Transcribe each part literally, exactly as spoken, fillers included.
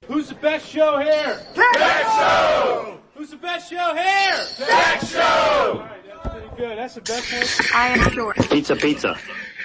Who's the best show here? Tech Show! Who's the best show here? Tech Show! All right, that's pretty good. That's the best one. I am sure. Pizza, pizza.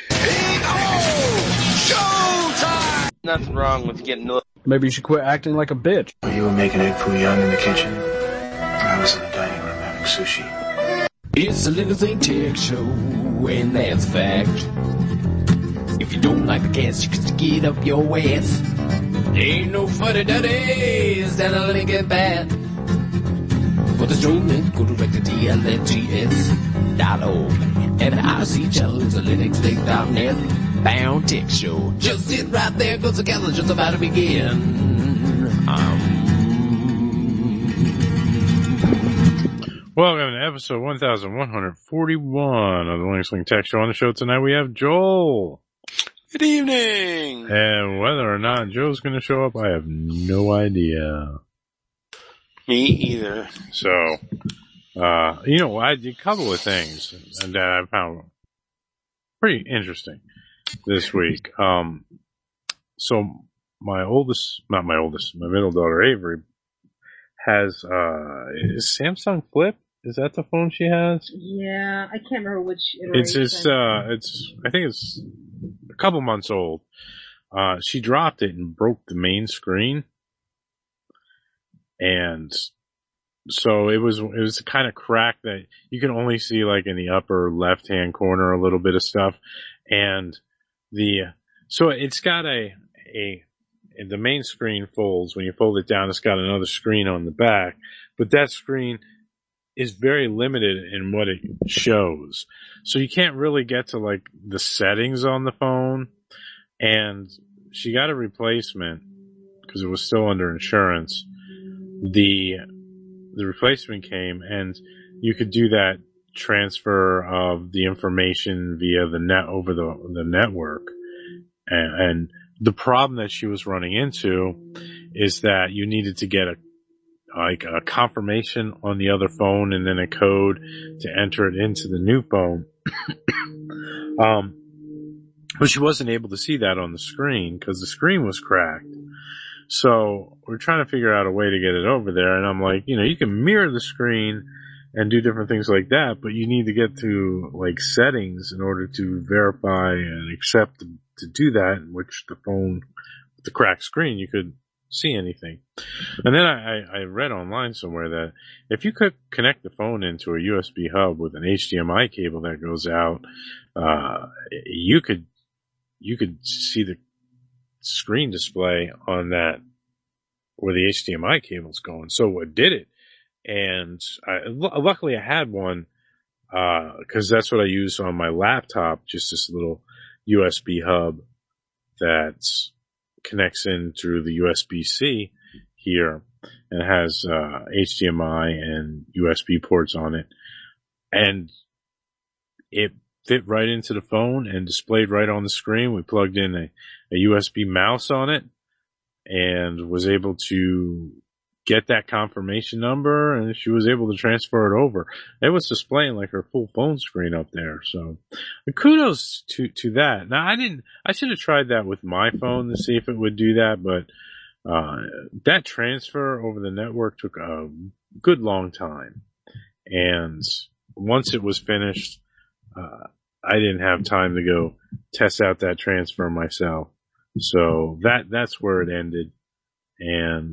Showtime! Nothing wrong with getting a Maybe you should quit acting like a bitch. You were making egg foo young in the kitchen. I was in the dining room having sushi. It's a little thing tech show, and that's a fact. If you don't like the cast, you can stick it up your ass. Ain't no funny daddies that a link at bad. For the streaming, go direct to T L N T S dot org. And the I C channel is a Linux link dot net. Bound Tech Show. Just sit right there, cause the calendar just about to begin. Um. Welcome to episode one thousand one hundred forty-one of the Linux Link Tech Show. On the show tonight we have Joel. Good evening. And whether or not Joe's going to show up, I have no idea. Me either. So, uh, you know, I did a couple of things that I found pretty interesting this week. Um, so my oldest, not my oldest, my middle daughter Avery has, uh, is Samsung Flip? Is that the phone she has? Yeah, I can't remember which iteration. It's, it's, uh, it's, I think it's a couple months old. Uh, she dropped it and broke the main screen. And so it was, it was kind of cracked that you can only see like in the upper left hand corner a little bit of stuff. And the, so it's got a, a, the main screen folds. When you fold it down, it's got another screen on the back, but that screen is very limited in what it shows. So you can't really get to like the settings on the phone. And she got a replacement because it was still under insurance. The, the replacement came and you could do that transfer of the information via the net over the, the network. And, and the problem that she was running into is that you needed to get a like a confirmation on the other phone and then a code to enter it into the new phone. um, but she wasn't able to see that on the screen because the screen was cracked. So we're trying to figure out a way to get it over there. And I'm like, you know, you can mirror the screen and do different things like that, but you need to get to like settings in order to verify and accept to do that, which the phone with the cracked screen, you could see anything. And then I, I read online somewhere that if you could connect the phone into a U S B hub with an H D M I cable that goes out, uh, you could, you could see the screen display on that where the H D M I cable's going. So I did it. And I, luckily I had one, uh, cause that's what I use on my laptop, just this little U S B hub that's connects in through the U S B-C here and has uh, H D M I and U S B ports on it. And it fit right into the phone and displayed right on the screen. We plugged in a, a U S B mouse on it and was able to get that confirmation number, and she was able to transfer it over. It was displaying like her full phone screen up there. So kudos to, to that. Now I didn't, I should have tried that with my phone to see if it would do that, but, uh, that transfer over the network took a good long time. And once it was finished, uh, I didn't have time to go test out that transfer myself. So that, that's where it ended. And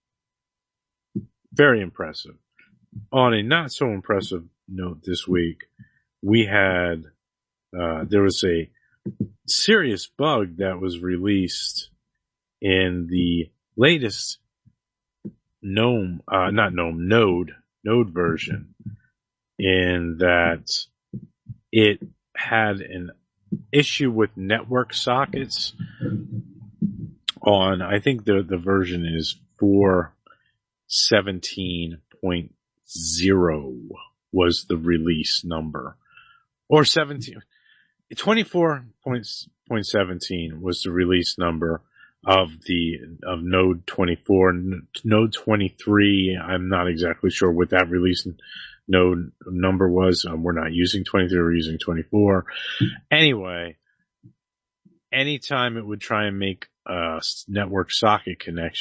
very impressive. On a not so impressive note this week, we had, uh, there was a serious bug that was released in the latest GNOME, uh, not GNOME, Node, Node version, in that it had an issue with network sockets on, I think the, the version is four seventeen point zero was the release number, or seventeen, twenty-four point seventeen was the release number of the, of Node twenty-four. Node twenty-three, I'm not exactly sure what that release node number was. Um, we're not using twenty-three, we're using twenty-four. Anyway, anytime it would try and make a network socket connection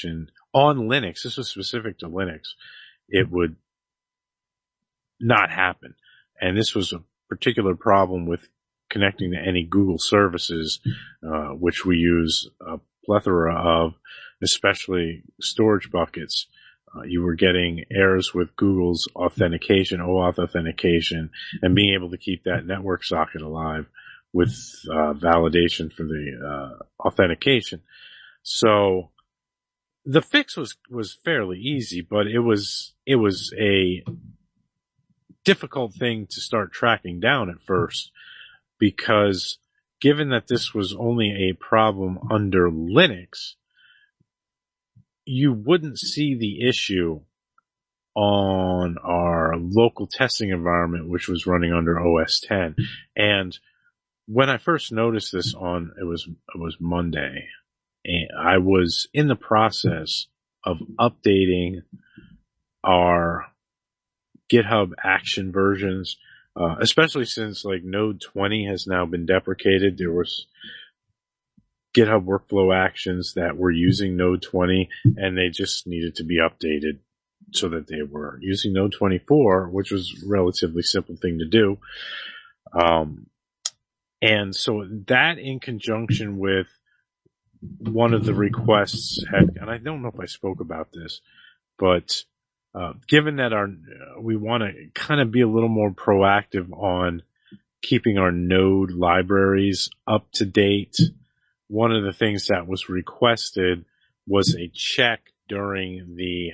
on Linux, this was specific to Linux, it would not happen. And this was a particular problem with connecting to any Google services, uh, which we use a plethora of, especially storage buckets. Uh, you were getting errors with Google's authentication, OAuth authentication, and being able to keep that network socket alive with uh, validation for the uh, authentication. So the fix was was fairly easy, but it was it was a difficult thing to start tracking down at first, because given that this was only a problem under Linux, you wouldn't see the issue on our local testing environment, which was running under O S ten. And when I first noticed this on, it was, it was Monday, and I was in the process of updating our GitHub Action versions, uh, especially since like Node twenty has now been deprecated. There was GitHub workflow actions that were using Node twenty, and they just needed to be updated so that they were using Node twenty-four, which was a relatively simple thing to do. Um, and so that, in conjunction with one of the requests had, and I don't know if I spoke about this, but uh, given that our, we want to kind of be a little more proactive on keeping our Node libraries up to date, one of the things that was requested was a check during the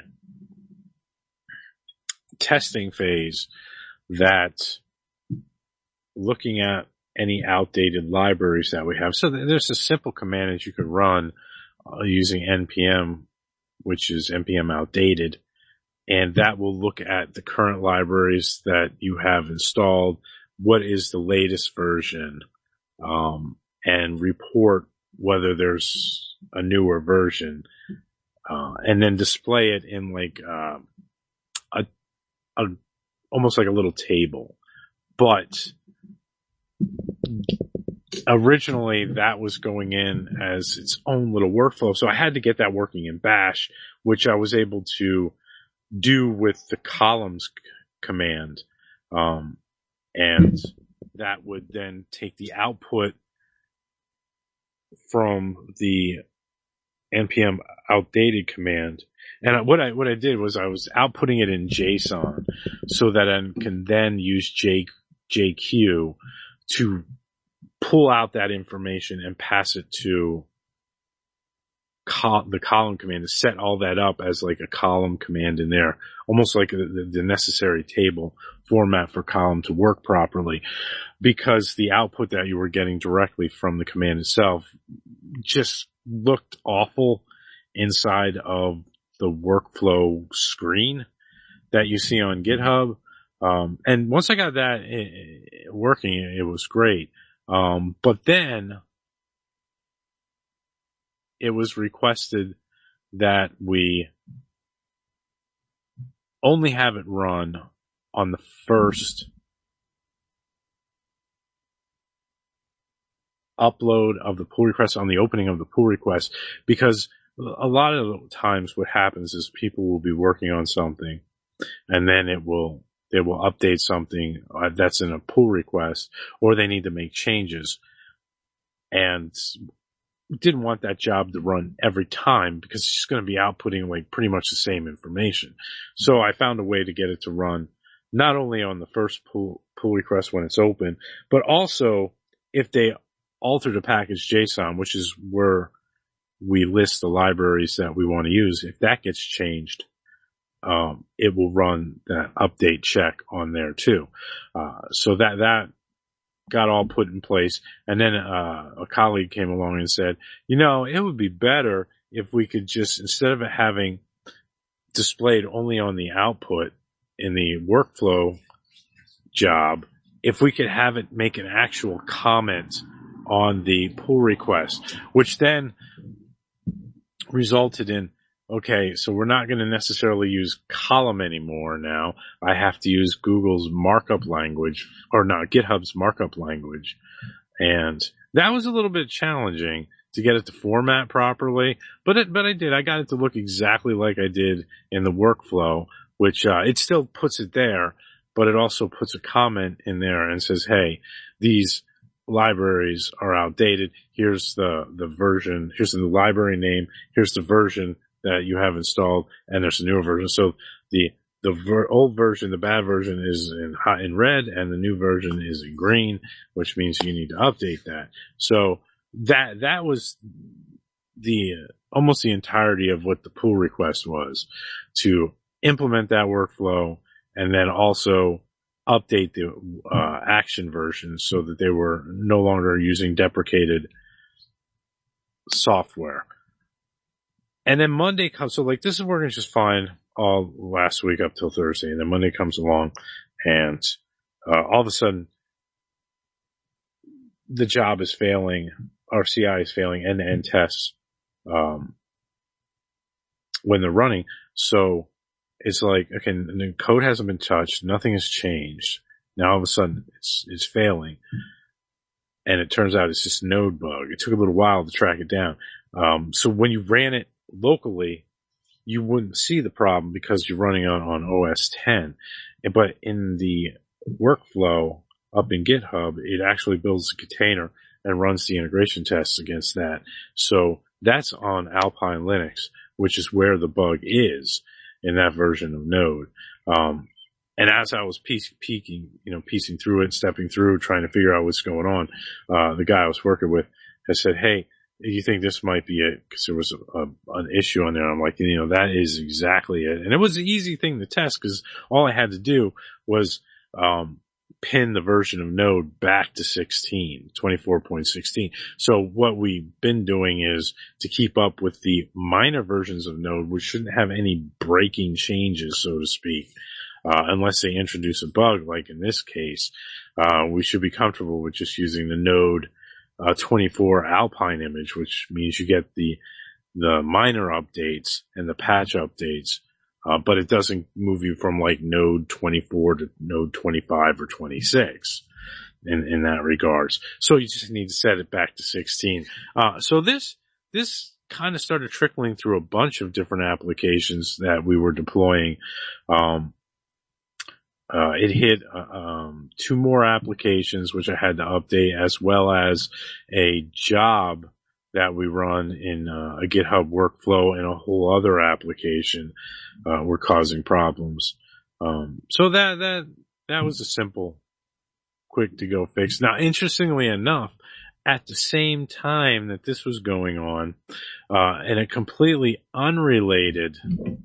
testing phase that looking at any outdated libraries that we have. So there's a simple command that you could run uh, using N P M, which is N P M outdated, and that will look at the current libraries that you have installed, what is the latest version, um, and report whether there's a newer version, uh, and then display it in like uh, a, a almost like a little table. But originally that was going in as its own little workflow, so I had to get that working in Bash, which I was able to do with the columns c- command, um, and that would then take the output from the N P M outdated command. And what I, what I did was I was outputting it in JSON so that I can then use J, JQ to pull out that information and pass it to col- the column command to set all that up as like a column command in there, almost like the, the necessary table format for column to work properly, because the output that you were getting directly from the command itself just looked awful inside of the workflow screen that you see on GitHub. Um, and once I got that it, working, it was great. Um, but then it was requested that we only have it run on the first upload of the pull request, on the opening of the pull request, because a lot of times what happens is people will be working on something and then it will, they will update something uh, that's in a pull request, or they need to make changes, and didn't want that job to run every time because it's just going to be outputting like pretty much the same information. So I found a way to get it to run not only on the first pull, pull request when it's open, but also if they alter the package JSON, which is where we list the libraries that we want to use. If that gets changed, um, it will run that update check on there too. Uh, so that, that got all put in place. And then, uh, a colleague came along and said, you know, it would be better if we could just, instead of it having displayed only on the output in the workflow job, if we could have it make an actual comment on the pull request, which then resulted in, okay, so we're not going to necessarily use column anymore now. I have to use Google's markup language, or not, GitHub's markup language. And that was a little bit challenging to get it to format properly, but it, but I did. I got it to look exactly like I did in the workflow, which, uh, it still puts it there, but it also puts a comment in there and says, hey, these libraries are outdated. Here's the, the version, here's the library name, here's the version that you have installed, and there's a newer version. So the, the ver- old version, the bad version is in hot in red, and the new version is in green, which means you need to update that. So that, that was the, uh, almost the entirety of what the pull request was, to implement that workflow and then also update the, uh, action versions so that they were no longer using deprecated software. And then Monday comes, so like this is working just fine all last week up till Thursday, and then Monday comes along, and uh, all of a sudden the job is failing, our C I is failing end-to-end tests um, when they're running. So it's like, okay, the code hasn't been touched, nothing has changed. Now all of a sudden it's it's failing, and it turns out it's just a node bug. It took a little while to track it down. Um, so when you ran it locally, you wouldn't see the problem because you're running on, on O S ten. But in the workflow up in GitHub, it actually builds a container and runs the integration tests against that. So that's on Alpine Linux, which is where the bug is in that version of Node. Um, and as I was piece, peeking, you know, piecing through it, stepping through, trying to figure out what's going on, uh, the guy I was working with has said, hey, you think this might be it? Because there was a, a, an issue on there. I'm like, you know, that is exactly it. And it was an easy thing to test because all I had to do was um pin the version of Node back to sixteen, twenty-four point sixteen. So what we've been doing is to keep up with the minor versions of Node, which shouldn't have any breaking changes, so to speak, uh, unless they introduce a bug, like in this case. Uh, we should be comfortable with just using the Node Uh, twenty-four Alpine image, which means you get the, the minor updates and the patch updates, uh, but it doesn't move you from like node twenty-four to node twenty-five or twenty-six in, in that regards. So you just need to set it back to sixteen. Uh, so this, this kind of started trickling through a bunch of different applications that we were deploying. Um, Uh, it hit, uh, um, two more applications, which I had to update, as well as a job that we run in uh, a GitHub workflow, and a whole other application, uh, were causing problems. Um, so that, that, that was a simple, quick to go fix. Now, interestingly enough, at the same time that this was going on, uh, in a completely unrelated,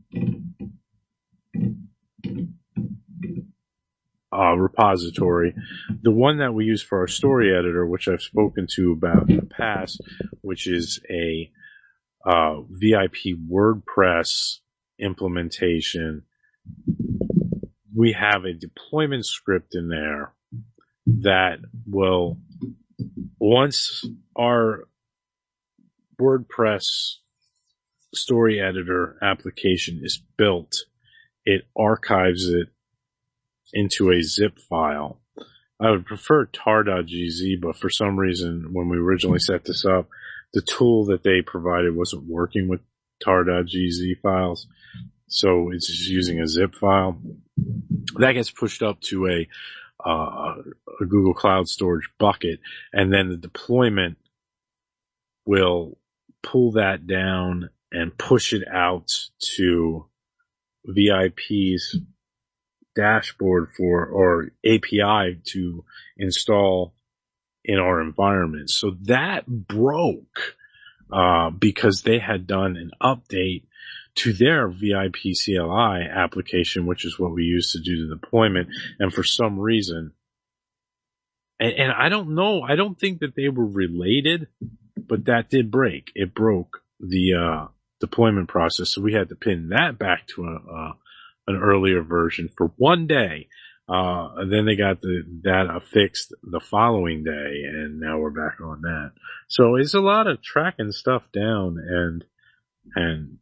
Uh, repository, the one that we use for our story editor, which I've spoken to about in the past, which is a uh, V I P WordPress implementation. We have a deployment script in there that will, once our WordPress story editor application is built, it archives it into a zip file. I would prefer tar.gz, but for some reason, when we originally set this up, the tool that they provided wasn't working with tar.gz files. So it's just using a zip file. That gets pushed up to a, uh, a Google Cloud Storage bucket, and then the deployment will pull that down and push it out to V I P's dashboard for, or A P I to install in our environment. So that broke, uh, because they had done an update to their V I P C L I application, which is what we use to do the deployment. And for some reason, and, and I don't know, I don't think that they were related, but that did break. It broke the, uh, deployment process. So we had to pin that back to a, uh, an earlier version for one day. Uh, and then they got the, that uh, fixed the following day, and now we're back on that. So it's a lot of tracking stuff down and, and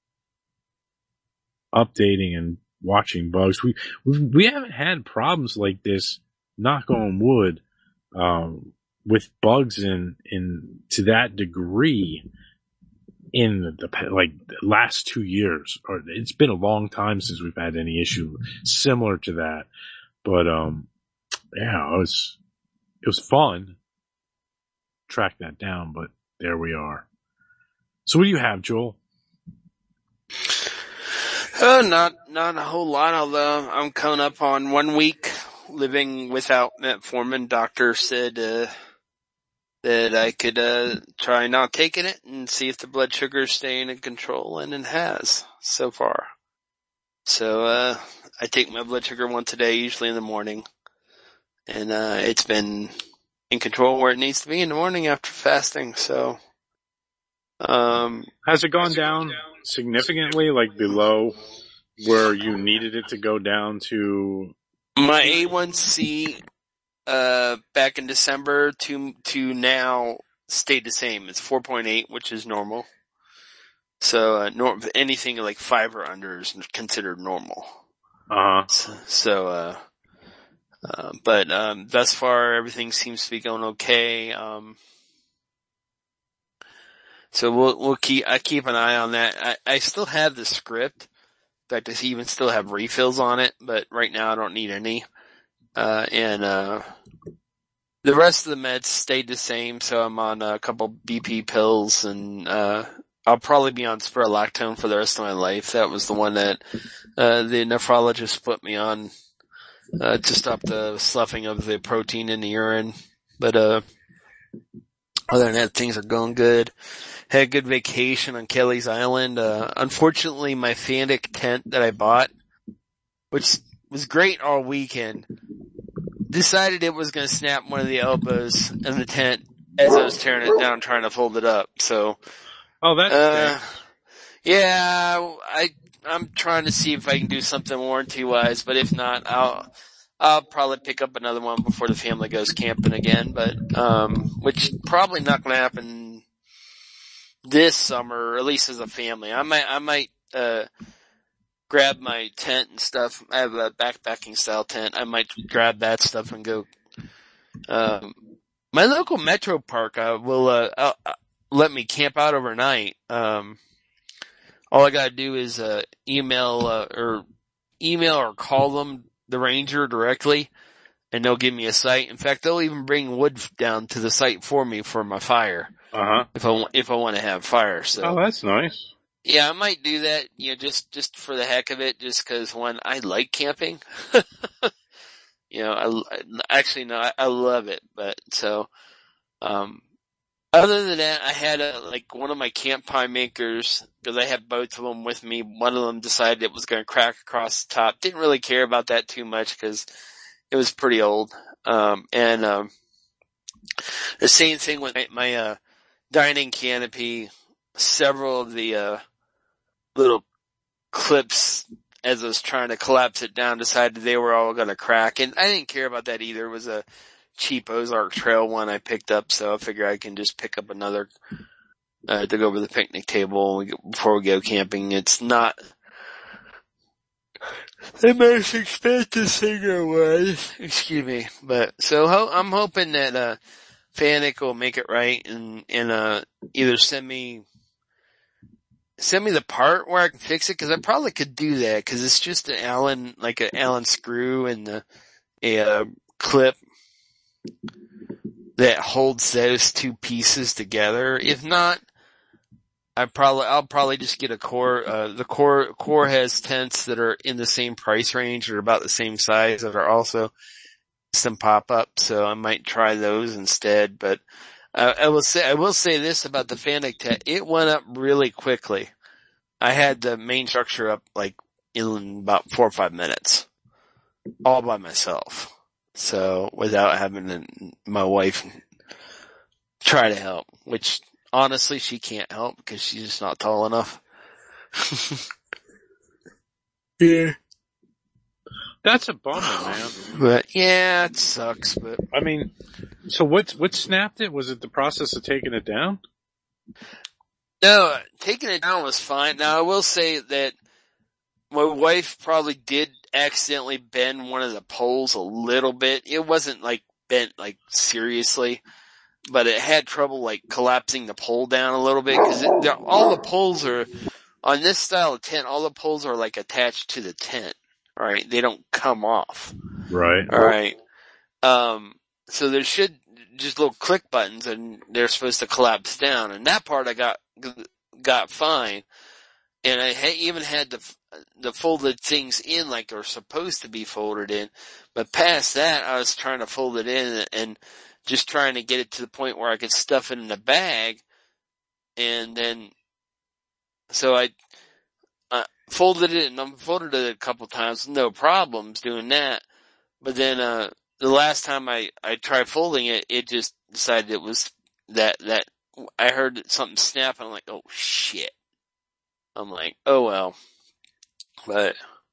updating and watching bugs. We, we, we haven't had problems like this, knock on wood, um, with bugs in, in, to that degree in the, like, the last two years. Or it's been a long time since we've had any issue similar to that. But, um, yeah, it was, it was fun. Track that down, but there we are. So what do you have, Joel? Uh, not, not a whole lot, although I'm coming up on one week living without metformin. Doctor said, uh, that I could, uh, try not taking it and see if the blood sugar is staying in control, and it has so far. So, uh, I take my blood sugar once a day, usually in the morning, and, uh, it's been in control where it needs to be in the morning after fasting, so, um. Has it gone down significantly, like below where you needed it to go down to? My A one C, uh, back in December to, to now stayed the same. It's four point eight, which is normal. So, uh, nor- anything like five or under is considered normal. Uh-huh. So, so uh, uh, but, um, thus far everything seems to be going okay. Um, so we'll, we'll keep, I keep an eye on that. I, I still have the script. In fact, I even still have refills on it, but right now I don't need any. Uh, and, uh, the rest of the meds stayed the same, so I'm on a couple B P pills, and, uh, I'll probably be on spironolactone for the rest of my life. That was the one that, uh, the nephrologist put me on, uh, to stop the sloughing of the protein in the urine. But, uh, other than that, things are going good. Had a good vacation on Kelly's Island. Uh, unfortunately, my Fanic tent that I bought, which was great all weekend, decided it was going to snap one of the elbows in the tent as I was tearing it down trying to fold it up. So, oh, that's uh, yeah, I, I'm trying to see if I can do something warranty wise, but if not, I'll, I'll probably pick up another one before the family goes camping again, but, um, which probably not going to happen this summer, or at least as a family. I might, I might, uh, grab my tent and stuff. I have a backpacking style tent. I might grab that stuff and go. Um, my local metro park, uh, will, uh, uh, let me camp out overnight. Um, all I gotta do is, uh, email, uh, or email or call them, the ranger directly, and they'll give me a site. In fact, they'll even bring wood down to the site for me for my fire. Uh-huh. If I want, if I want to have fire, so. Oh, that's nice. Yeah, I might do that, you know, just, just for the heck of it, just cause one, I like camping. you know, I, actually no, I, I love it, but so, um, other than that, I had a, like one of my camp pie makers, cause I had both of them with me. One of them decided it was going to crack across the top. Didn't really care about that too much cause it was pretty old. Um, and, um, the same thing with my, my uh, dining canopy. Several of the, uh, little clips as I was trying to collapse it down decided they were all going to crack. And I didn't care about that either. It was a cheap Ozark Trail one I picked up, so I figure I can just pick up another, uh, to go over the picnic table before we go camping. It's not the most expensive thing there was. Excuse me. But, so ho- I'm hoping that, uh, Fanic will make it right and, and, uh, either send me Send me the part where I can fix it, cause I probably could do that, cause it's just an Allen, like an Allen screw and a, a uh, clip that holds those two pieces together. If not, I probably, I'll probably just get a core, uh, the core, core has tents that are in the same price range or about the same size that are also some pop up, so I might try those instead, but Uh, I will say, I will say this about the Fanic tent. It went up really quickly. I had the main structure up like in about four or five minutes. All by myself. So without having my wife try to help, which honestly she can't help because she's just not tall enough. yeah. That's a bummer, man. But yeah, it sucks, but. I mean, so what, what snapped it? Was it the process of taking it down? No, taking it down was fine. Now I will say that my wife probably did accidentally bend one of the poles a little bit. It wasn't like bent like seriously. but it had trouble like collapsing the pole down a little bit because all the poles are on this style of tent. All the poles are like attached to the tent, right? They don't come off. Right. All right. Um, so there should just little click buttons and they're supposed to collapse down. And that part I got, got fine. And I ha- even had the, the folded things in like they're supposed to be folded in. But past that, I was trying to fold it in and, and just trying to get it to the point where I could stuff it in the bag. And then, so I, uh, folded it and unfolded it a couple times, no problems doing that. But then, uh, the last time I, I tried folding it, it just decided it was that, that I heard something snap and I'm like, oh shit. I'm like, oh well. But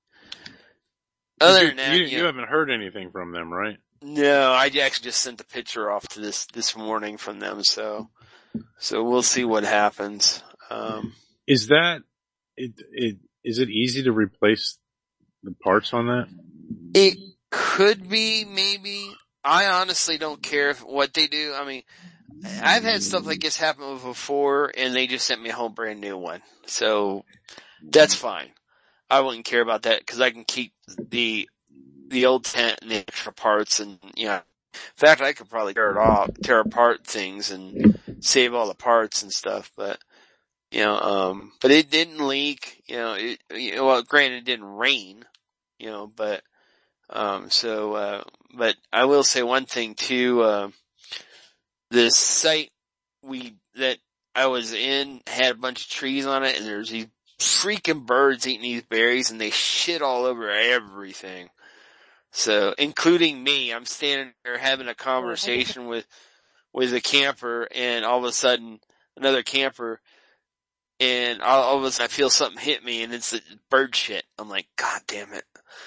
other you, than that, you, you, you know, haven't heard anything from them, right? no, I actually just sent the picture off to this, this morning from them. So, so we'll see what happens. Um, is that, it, it, is it easy to replace the parts on that? It could be, maybe. I honestly don't care if, what they do. I mean, I've had stuff like this happen before and they just sent me a whole brand new one. So that's fine. I wouldn't care about that because I can keep the, the old tent and the extra parts and, you know, in fact, I could probably tear it off, tear apart things and save all the parts and stuff, but, you know, um, but it didn't leak, you know, it, you know, well, granted it didn't rain, you know, but, um, so, uh, but I will say one thing too, uh, the site we, that I was in had a bunch of trees on it and there's these freaking birds eating these berries and they shit all over everything. So, including me, I'm standing there having a conversation with, with a camper and all of a sudden another camper and all, all of a sudden I feel something hit me and it's bird shit. I'm like, God damn it.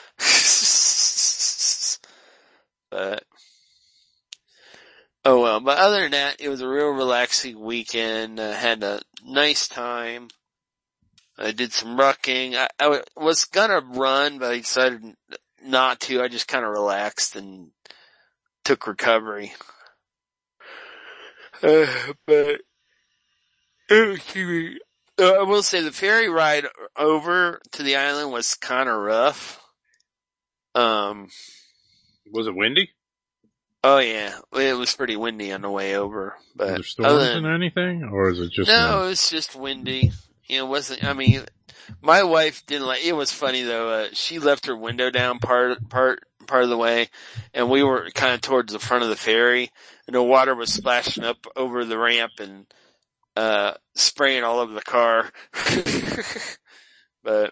But, oh well, but other than that, it was a real relaxing weekend. I had a nice time. I did some rucking. I, I w- was gonna run, but I decided not to. I just kind of relaxed and took recovery. Uh, but, oh, excuse me. Uh, I will say the ferry ride over to the island was kind of rough. Um, was it windy? Oh yeah, it was pretty windy on the way over. But were there storms than, and anything, or is it just? No, it was just windy. You know, it wasn't. I mean, my wife didn't like. It was funny though. Uh, she left her window down part part part of the way, and we were kind of towards the front of the ferry, and the water was splashing up over the ramp and uh spraying all over the car. But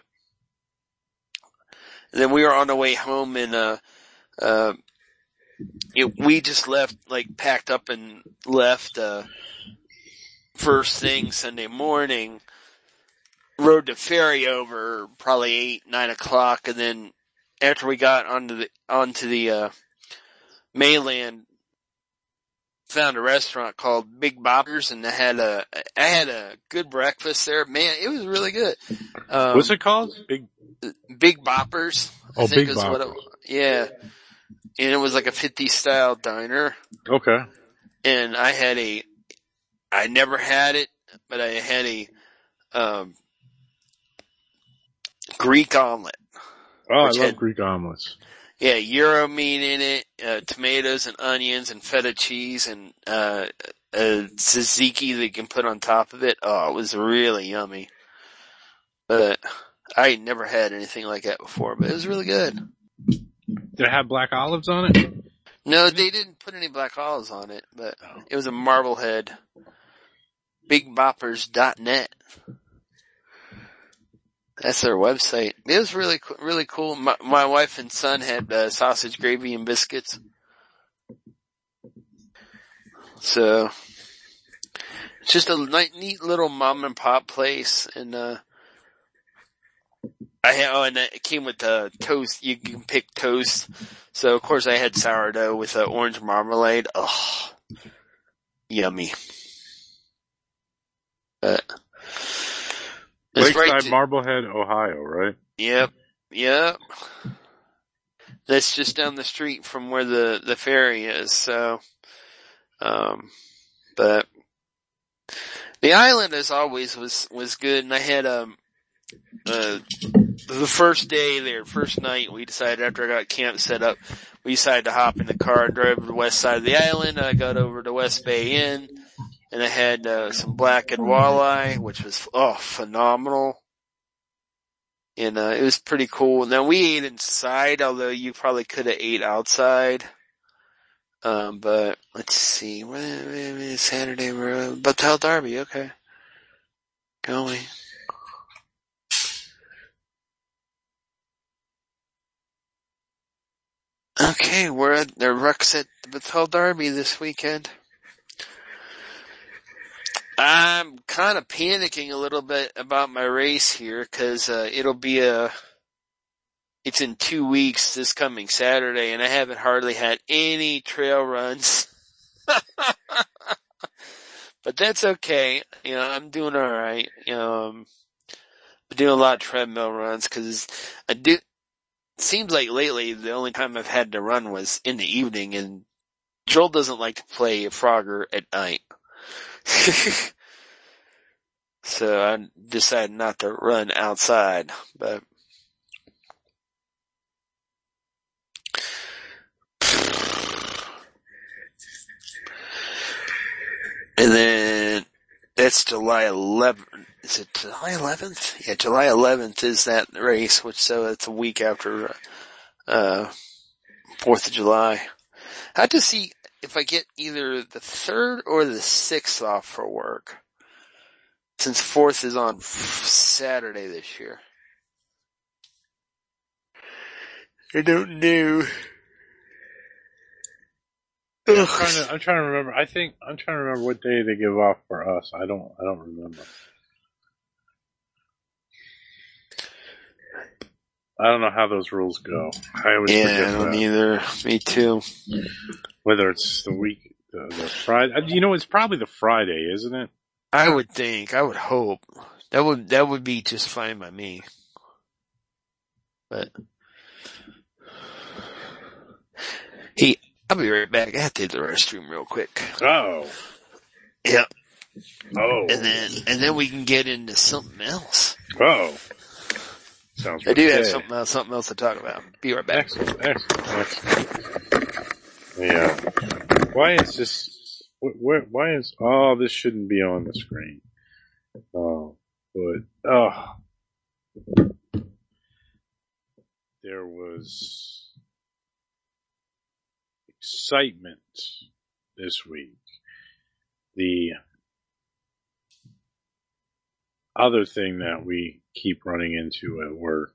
and then we were on the way home, and uh, uh, it, we just left, like, packed up and left uh first thing Sunday morning. Rode the ferry over probably eight, nine o'clock, and then after we got onto the onto the uh mainland, found a restaurant called Big Boppers, and I had a I had a good breakfast there. Man, it was really good. Um, What's it called? Big Big Boppers. I oh, think Big is Boppers. What it, yeah, and it was like a fifties style diner. Okay. And I had a, I never had it, but I had a um Greek omelet. Oh, I love had, Greek omelets. Yeah, gyro meat in it, uh, tomatoes and onions and feta cheese and, uh, uh, tzatziki that you can put on top of it. Oh, it was really yummy. But I never had anything like that before, but it was really good. Did it have black olives on it? No, they didn't put any black olives on it, but it was a Marblehead. big boppers dot net. That's their website. It was really, really cool. My, my wife and son had uh, sausage gravy and biscuits. So, it's just a neat little mom and pop place. And, uh, I had, oh, and it came with uh, toast. You can pick toast. So, of course, I had sourdough with uh, orange marmalade. Oh, yummy. But, Lakeside, right to, Marblehead, Ohio, right? Yep, yep. That's just down the street from where the, the ferry is, so, um, But the island, as always, was was good, and I had um uh the first day there, first night, we decided after I got camp set up, we decided to hop in the car and drive to the west side of the island. I got over to West Bay Inn, and I had uh, some blackened walleye, which was oh phenomenal. And, uh, it was pretty cool. Now we ate inside, although you probably could have ate outside. Um, but let's see, Saturday, we're, Battelle Derby, okay. Going. Okay, we're at the Rucks at the Battelle Derby this weekend. I'm kind of panicking a little bit about my race here, cause, uh, it'll be a, it's in two weeks this coming Saturday, and I haven't hardly had any trail runs. But that's okay. You know, I'm doing alright. You know, um, I'm doing a lot of treadmill runs, cause I do, it seems like lately the only time I've had to run was in the evening, and Joel doesn't like to play Frogger at night. So I decided not to run outside, but and then that's July eleventh. Is it July eleventh? Yeah, July eleventh is that race, which so it's a week after uh fourth of July. I have to see if I get either the third or the sixth off for work, since fourth is on Saturday this year. I don't know. Yeah, I'm trying to, I'm trying to remember. I think, I'm trying to remember what day they give off for us. I don't, I don't remember. I don't know how those rules go. I always Yeah, forget I don't that. either. Me too. Whether it's the week, the, the Friday, you know, it's probably the Friday, isn't it? I would think, I would hope. That would, that would be just fine by me. But, hey, I'll be right back. I have to hit the restroom real quick. Oh. Yep. Oh. And then, and then we can get into something else. Oh. Sounds I do have okay. something else, something else to talk about. Be right back. Excellent, excellent, excellent. Yeah. Why is this, why, why is, oh, this shouldn't be on the screen. Oh, but, oh. There was excitement this week. The other thing that we keep running into at work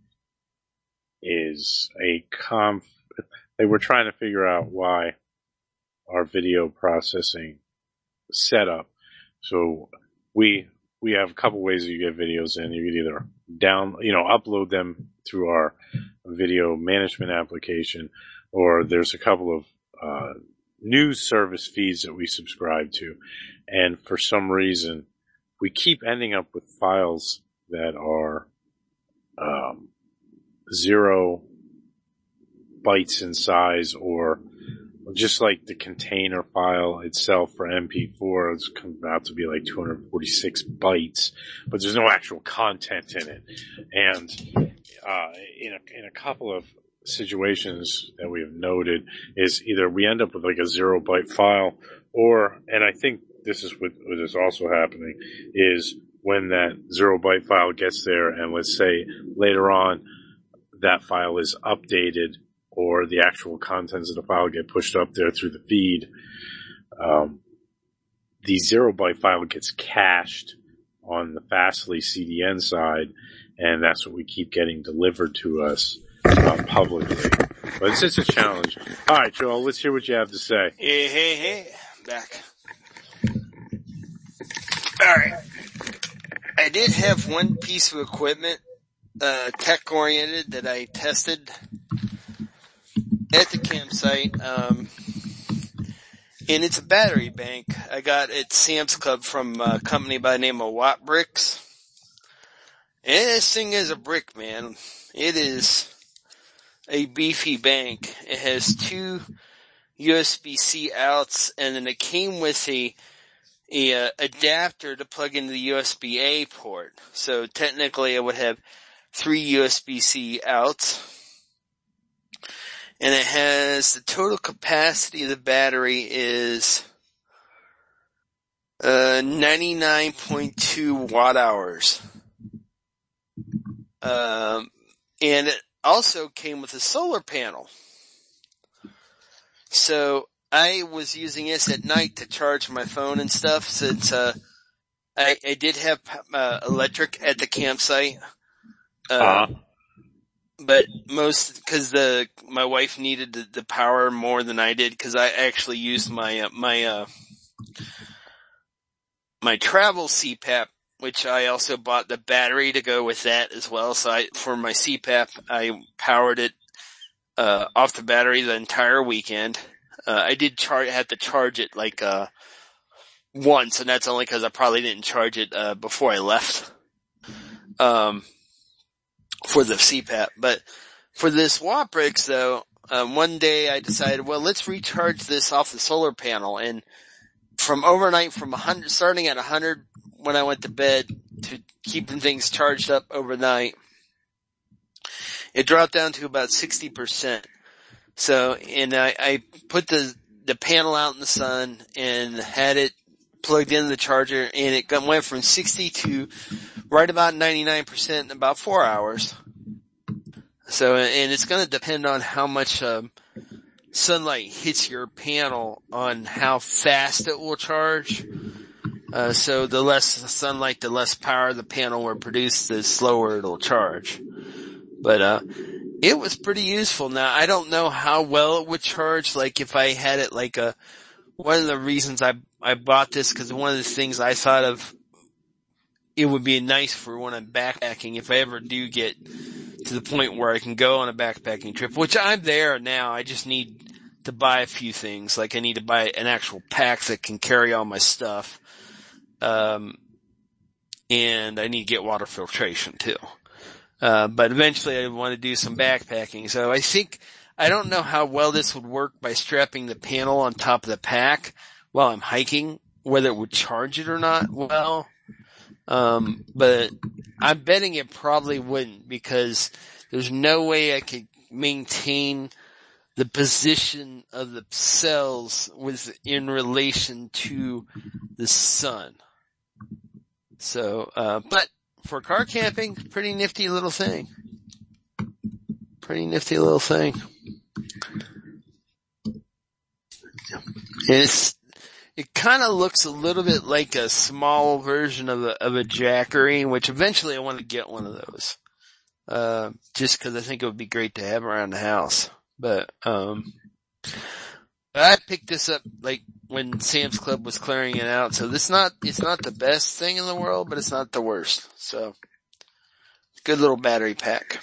is a conf, they were trying to figure out why our video processing setup. So we, we have a couple ways that you get videos in. You can either down, you know, upload them through our video management application, or there's a couple of, uh, news service feeds that we subscribe to. And for some reason, we keep ending up with files that are, um, zero bytes in size, or just like the container file itself for M P four, it's come out to be like two hundred forty-six bytes, but there's no actual content in it. And, uh, in a, in a couple of situations that we have noted is either we end up with like a zero byte file, or, and I think this is what, what is also happening, is when that zero byte file gets there, and let's say later on that file is updated, or the actual contents of the file get pushed up there through the feed, um, the zero byte file gets cached on the Fastly C D N side, and that's what we keep getting delivered to us uh, publicly. But it's just a challenge. All right, Joel, let's hear what you have to say. Hey, hey, hey, back. Alright. I did have one piece of equipment, uh, tech oriented, that I tested at the campsite, um, and it's a battery bank I got at Sam's Club from a company by the name of Watt Bricks. And this thing is a brick, man. It is a beefy bank. It has two U S B-C outs, and then it came with a, a uh, adapter to plug into the U S B-A port. So technically I would have three U S B-C outs. And it has, the total capacity of the battery is uh ninety-nine point two watt hours. Um, and it also came with a solar panel. So I was using this at night to charge my phone and stuff, since uh I, I did have uh, electric at the campsite. Uh, uh but most, cause the, my wife needed the, the power more than I did, cause I actually used my, uh, my, uh, my travel C PAP, which I also bought the battery to go with that as well. So I, for my C PAP, I powered it, uh, off the battery the entire weekend. Uh, I did charge, have to charge it like, uh, once, and that's only cause I probably didn't charge it, uh, before I left. Um, for the C PAP. But for this Wattbricks though, um, one day I decided, well, let's recharge this off the solar panel. And from overnight, from one hundred, starting at one hundred when I went to bed to keeping things charged up overnight, it dropped down to about sixty percent. So, and I, I put the, the panel out in the sun and had it plugged in the charger, and it got, went from sixty to right about ninety-nine percent in about four hours. So, and it's going to depend on how much um, sunlight hits your panel on how fast it will charge. Uh, so the less sunlight, the less power the panel will produce, the slower it'll charge. But uh it was pretty useful. Now, I don't know how well it would charge, like if I had it like a, one of the reasons I, I bought this, cause one of the things I thought of, it would be nice for when I'm backpacking, if I ever do get to the point where I can go on a backpacking trip, which I'm there now, I just need to buy a few things, like I need to buy an actual pack that can carry all my stuff, um, and I need to get water filtration too. Uh, but eventually I want to do some backpacking. So I think, I don't know how well this would work by strapping the panel on top of the pack while I'm hiking, whether it would charge it or not well. Um, but I'm betting it probably wouldn't, because there's no way I could maintain the position of the cells with, in relation to the sun. So, uh, but for car camping, pretty nifty little thing. Pretty nifty little thing. It's, it kind of looks a little bit like a small version of a, of a Jackery, which eventually I want to get one of those. Uh, just cause I think it would be great to have around the house. But, um, I picked this up like when Sam's Club was clearing it out. So this not, it's not the best thing in the world, but it's not the worst. So good little battery pack.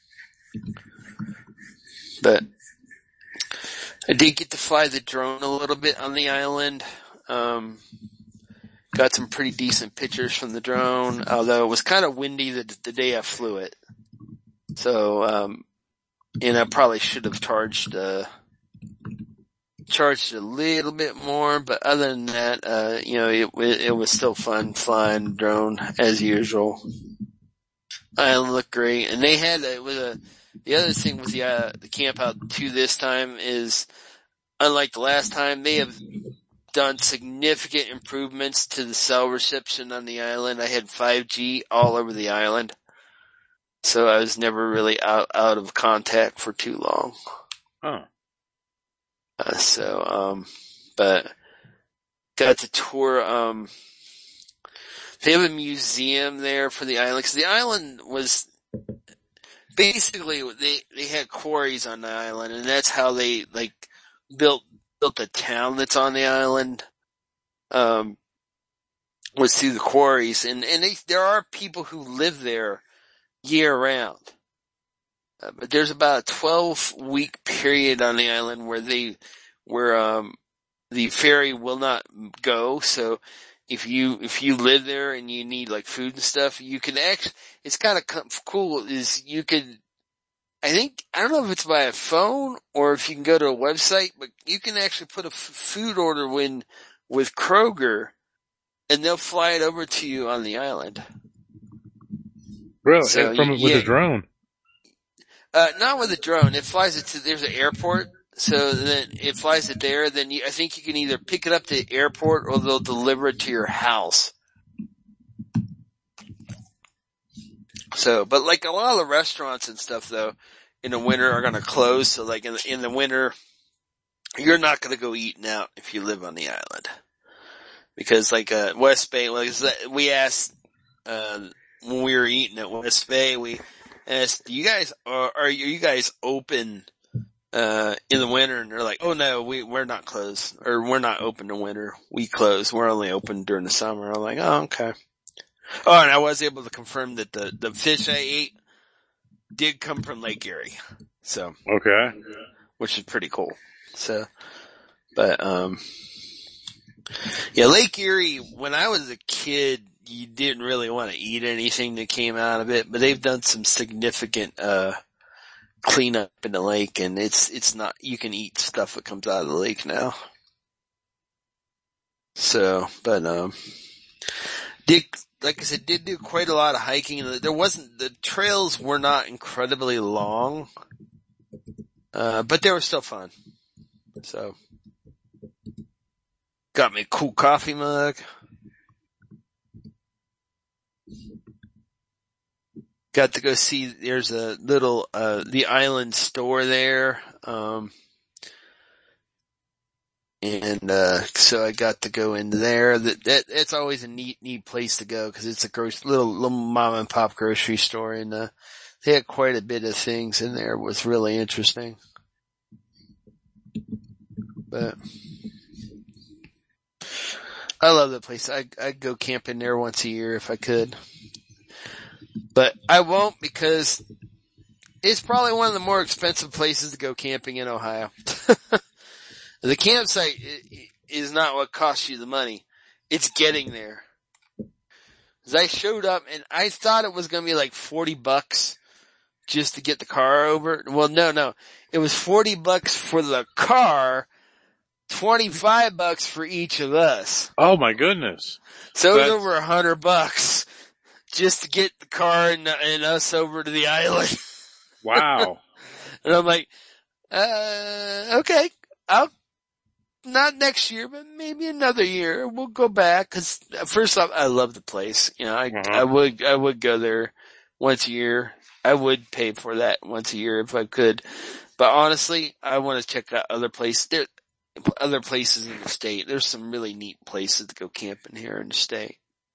But I did get to fly the drone a little bit on the island. Um, got some pretty decent pictures from the drone, although it was kind of windy the, the day I flew it. So, um, and I probably should have charged, uh, charged a little bit more, but other than that, uh, you know, it, it was still fun flying the drone as usual. Island looked great, and they had, it was a, the other thing with the, uh, the camp out too this time is, unlike the last time, they have done significant improvements to the cell reception on the island. I had five G all over the island, so I was never really out, out of contact for too long. Oh. Uh, so, um, but got to tour, um, they have a museum there for the island, 'cause the island was, basically, they, they had quarries on the island, and that's how they, like, built, built the town that's on the island, um, was through the quarries, and, and they, there are people who live there year round. Uh, but there's about a twelve week period on the island where they, where, um, the ferry will not go. So if you, if you live there and you need like food and stuff, you can actually, it's kind of cool is you could I think, I don't know if it's by a phone or if you can go to a website, but you can actually put a f- food order in with Kroger and they'll fly it over to you on the island. Really? So, From you- with yeah. a drone? Uh, not with a drone. It flies it to, there's an airport. So then it flies it there. Then you, I think you can either pick it up to the airport or they'll deliver it to your house. So, but like a lot of the restaurants and stuff though, in the winter are going to close. So like in the, in the winter, you're not going to go eating out if you live on the island. Because like, uh, West Bay, like we asked, uh, when we were eating at West Bay, we asked, you guys, are, are you guys open, uh, in the winter? And they're like, oh no, we, we're not closed, or we're not open in winter. We close. We're only open during the summer. I'm like, oh, okay. Oh, and I was able to confirm that the, the fish I ate did come from Lake Erie. So. Okay. Which is pretty cool. So, but, um, yeah, Lake Erie, when I was a kid, you didn't really want to eat anything that came out of it, but they've done some significant, uh, cleanup in the lake and it's, it's not, you can eat stuff that comes out of the lake now. So, but, um, did, like I said, did do quite a lot of hiking. There wasn't, the trails were not incredibly long, uh, but they were still fun. So, got me a cool coffee mug. Got to go see, there's a little, uh, the island store there, um, and, uh, so I got to go into there. That, that, it's always a neat, neat place to go because it's a gross, little, little mom and pop grocery store and, uh, they had quite a bit of things in there. It was really interesting. But I love the place. I, I'd go camping there once a year if I could. But I won't because it's probably one of the more expensive places to go camping in Ohio. The campsite is not what costs you the money. It's getting there. Cause I showed up and I thought it was going to be like forty bucks just to get the car over. Well, no, no. It was forty bucks for the car, twenty-five bucks for each of us. Oh my goodness. So it was That's- over a hundred bucks just to get the car and, and us over to the island. Wow. And I'm like, uh, okay, I'll, not next year, but maybe another year. We'll go back. Cause first off, I love the place. You know, I, Uh-huh. I would, I would go there once a year. I would pay for that once a year if I could. But honestly, I want to check out other places. There, other places in the state. There's some really neat places to go camping here in the state.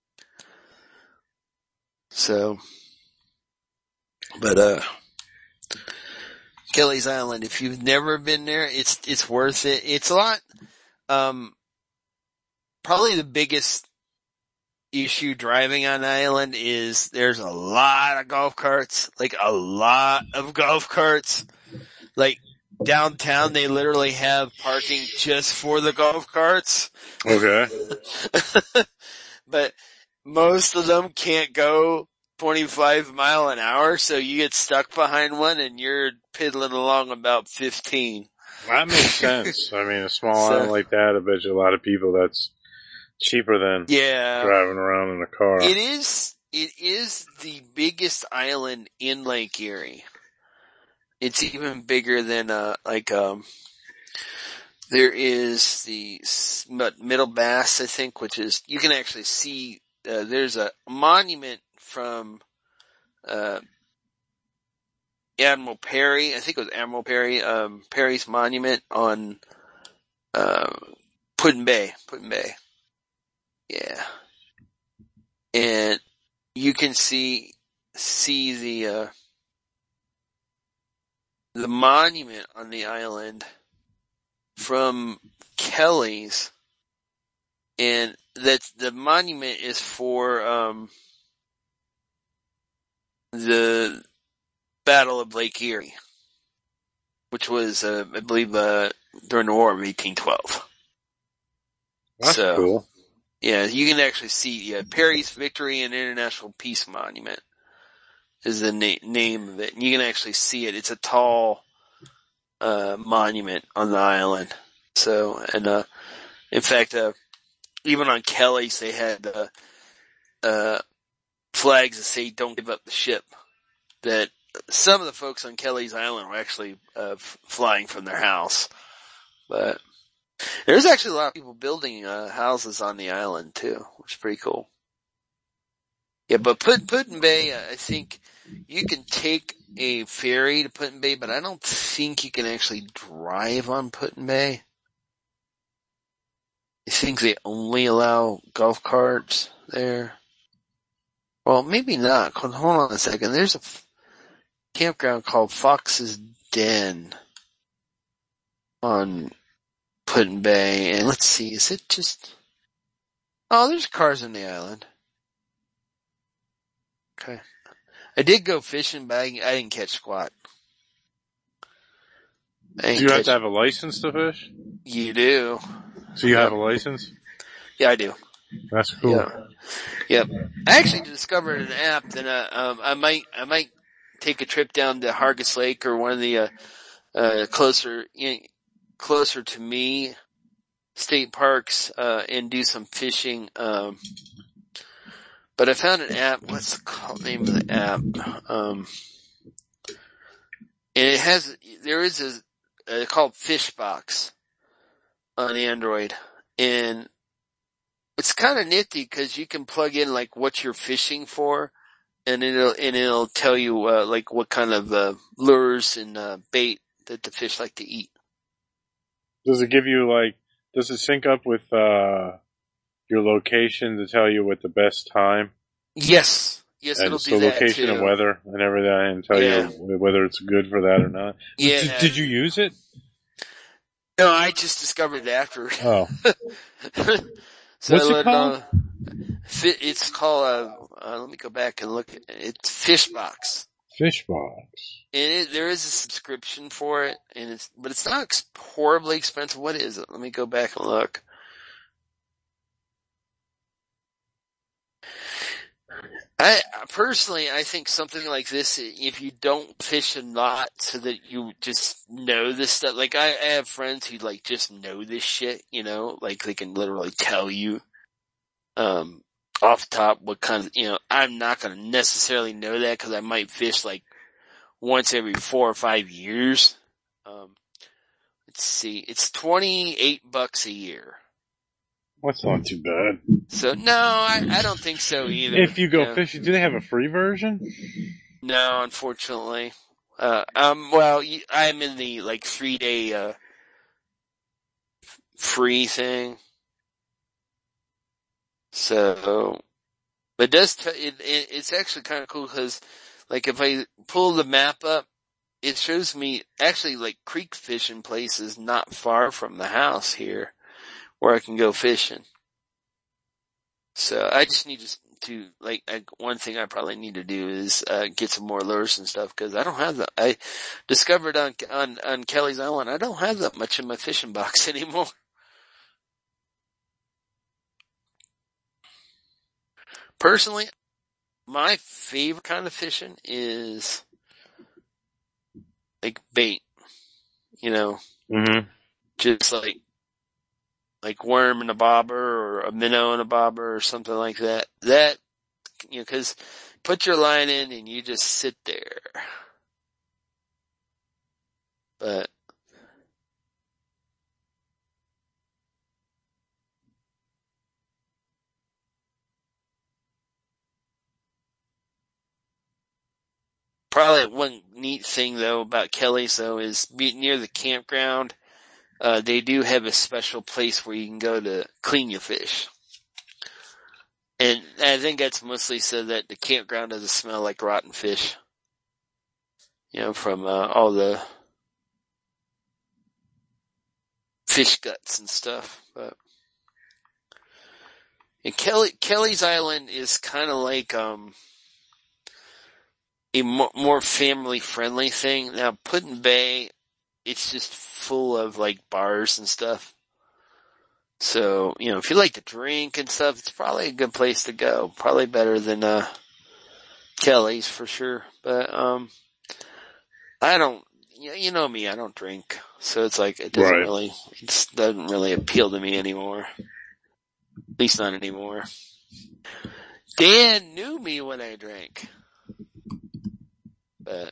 So, but, uh, Kelly's Island, if you've never been there, it's, it's worth it. It's a lot, um, probably the biggest issue driving on the island is there's a lot of golf carts, like a lot of golf carts. Like downtown, they literally have parking just for the golf carts. Okay. But most of them can't go twenty-five mile an hour, so you get stuck behind one and you're piddling along about fifteen. That makes sense. I mean, a small So- island like that, I bet you a lot of people that's cheaper than Yeah. driving around in a car. It is, it is the biggest island in Lake Erie. It's even bigger than, uh, like, um, there is the S- Middle Bass, I think, which is, you can actually see, uh, there's a monument from, uh, Admiral Perry, I think it was Admiral Perry, um, Perry's monument on, uh, Puddin Bay, Puddin Bay. Yeah. And you can see, see the, uh, the monument on the island from Kelly's, and that the monument is for, um, the Battle of Lake Erie, which was, uh, I believe, uh, during the War of eighteen twelve. That's so, cool. Yeah, you can actually see, yeah, Perry's Victory and International Peace Monument. is the na- name of it. And you can actually see it. It's a tall, uh, monument on the island. So, and, uh, in fact, uh, even on Kelly's, they had, uh, uh, flags that say don't give up the ship. That some of the folks on Kelly's Island were actually, uh, f- flying from their house. But there's actually a lot of people building, uh, houses on the island too, which is pretty cool. Yeah, but Put, Put-in Bay, uh, I think you can take a ferry to Put-in Bay, but I don't think you can actually drive on Put-in Bay. I think they only allow golf carts there. Well, maybe not. Hold on a second. There's a f- campground called Fox's Den on Put-in Bay, and let's see, is it just... Oh, there's cars on the island. Okay. I did go fishing, but I, I didn't catch squat. Do you have to have a license to fish? You do. So you Yep. have a license? Yeah, I do. That's cool. Yeah. Yep. I actually discovered an app that uh, um, I might I might take a trip down to Hargis Lake or one of the uh, uh, closer you know, closer to me state parks uh, and do some fishing. Um, but I found an app. What's the call, name of the app? Um, and it has there is a uh, called Fishbox on Android, and it's kind of nifty because you can plug in like what you're fishing for, and it'll and it'll tell you uh, like what kind of uh, lures and uh, bait that the fish like to eat. Does it give you like? Does it sync up with uh your location to tell you what the best time? Yes, yes, and it'll so do that location too. and weather and everything, and tell Yeah. you whether it's good for that or not. Yeah. Did, did you use it? No, I just discovered it after. Oh. So What's I it let, called? Uh, fi- it's called, uh, uh, let me go back and look at it. It's Fishbox. Fishbox. And it, there is a subscription for it, and it's, but it's not ex- horribly expensive. What is it? Let me go back and look. I, personally, I think something like this, if you don't fish a lot so that you just know this stuff, like I, I have friends who like just know this shit, you know, like they can literally tell you, um, off the top what kind of, you know, I'm not going to necessarily know that because I might fish like once every four or five years. Um, let's see, it's twenty-eight bucks a year. That's not too bad. So no, I, I don't think so either. If you go you know. fishing, do they have a free version? No, unfortunately. Uh, um, well, I'm in the like three day, uh, free thing. So, but it does, t- it, it, it's actually kind of cool because like if I pull the map up, it shows me actually like creek fishing places not far from the house here where I can go fishing. So I just need to, to like, I, one thing I probably need to do is, uh, get some more lures and stuff because I don't have that. I discovered on, on, on Kelly's Island, I don't have that much in my fishing box anymore. Personally, my favorite kind of fishing is like bait, you know, Mm-hmm. just like, like worm in a bobber or a minnow in a bobber or something like that. That, you know, cause put your line in and you just sit there. But probably one neat thing though about Kelly's though is being near the campground. Uh, they do have a special place where you can go to clean your fish. And I think that's mostly so that the campground doesn't smell like rotten fish. You know, from, uh, all the fish guts and stuff. But, and Kelly, Kelly's Island is kind of like, um, a more, more family friendly thing. Now, Put-in Bay, it's just full of like bars and stuff. So, you know, if you like to drink and stuff, it's probably a good place to go. Probably better than, uh, Kelly's for sure, but um, I don't. You know me, I don't drink, so it's like it doesn't Right. really, it doesn't really appeal to me anymore. At least not anymore. Dan knew me when I drank, but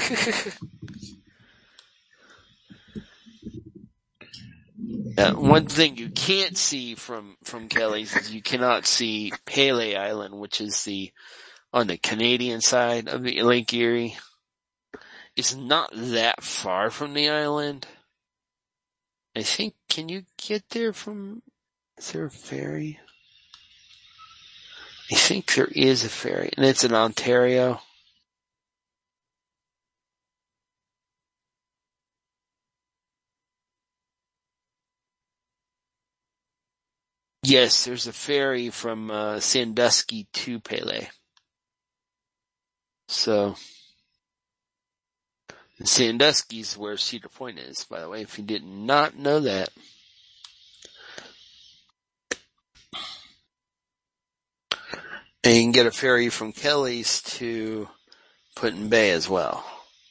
uh, one thing you can't see from from Kelly's is you cannot see Pele Island, which is the on the Canadian side of the Lake Erie. It's not that far from the island. I think, can you get there from, is there a ferry? I think there is a ferry, and it's in Ontario. Yes, there's a ferry from uh, Sandusky to Pele. So, Sandusky's where Cedar Point is, by the way, if you did not know that. And you can get a ferry from Kelly's to Put-in Bay as well.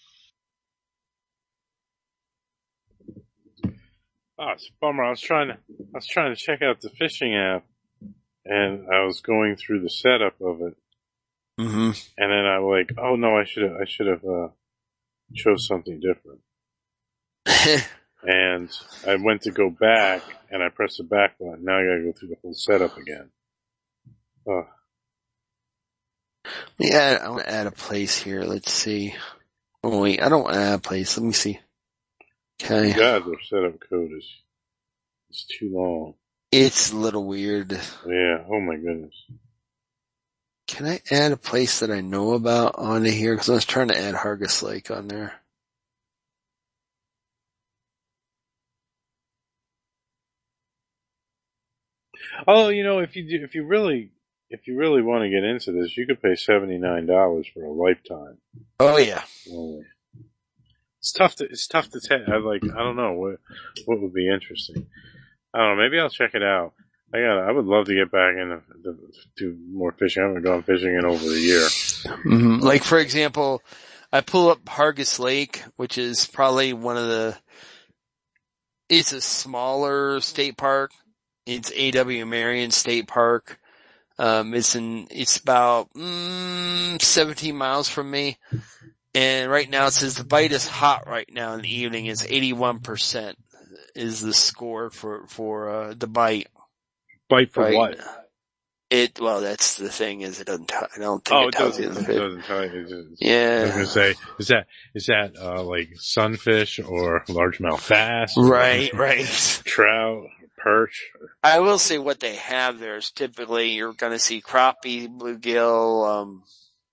Oh, it's a bummer. I was trying to, I was trying to check out the fishing app, and I was going through the setup of it. Mm-hmm. And then I was like, oh no, I should have, I should have, uh, chose something different. And I went to go back, and I pressed the back button. Now I gotta go through the whole setup again. Oh. Yeah, I want to add a place here. Let's see. Oh wait, I don't want to add a place. Let me see. Okay. God, their setup code is, is too long. It's a little weird. Yeah, oh my goodness. Can I add a place that I know about on here? Because I was trying to add Hargis Lake on there. Oh, you know, if you do, if you really, if you really want to get into this, you could pay seventy-nine dollars for a lifetime. Oh yeah. Oh. It's tough to, it's tough to tell. I like, I don't know what, what would be interesting. I don't know. Maybe I'll check it out. I got, I would love to get back into, to do more fishing. I haven't gone fishing in over a year. Mm-hmm. Like for example, I pull up Hargis Lake, which is probably one of the, it's a smaller state park. It's A W Marion State Park. Um, it's in, it's about, mm, seventeen miles from me. And right now it says the bite is hot right now in the evening. It's eighty-one percent is the score for, for, uh, the bite. Bite for right? what? It, well, that's the thing is it doesn't, t- I don't think oh, it it tells doesn't, you. it doesn't tell you. It just, yeah. I was going to say, is that, is that, uh, like sunfish or largemouth bass? Right, right. Trout, perch? I will say what they have there is typically you're going to see crappie, bluegill, um,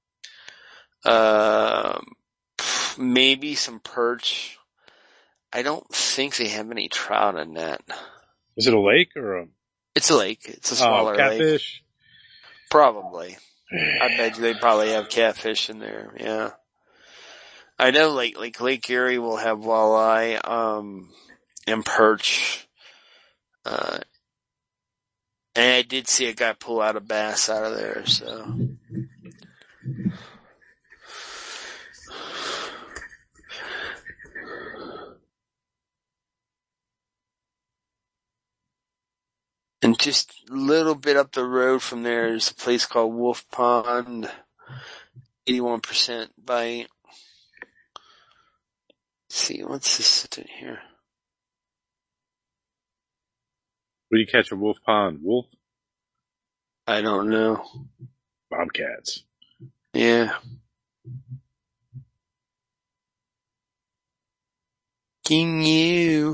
uh, maybe some perch. I don't think they have any trout in that. Is it a lake or a? It's a lake. It's a smaller oh, catfish? lake. Probably. I bet you they probably have catfish in there. Yeah. I know like, like Lake Erie will have walleye, um, and perch. Uh, and I did see a guy pull out a bass out of there, so. And just a little bit up the road from there is a place called Wolf Pond, eighty-one percent bite. Let's see, what's this sitting here? Where do you catch a wolf pond? Wolf? I don't know. Bobcats. Yeah. King you.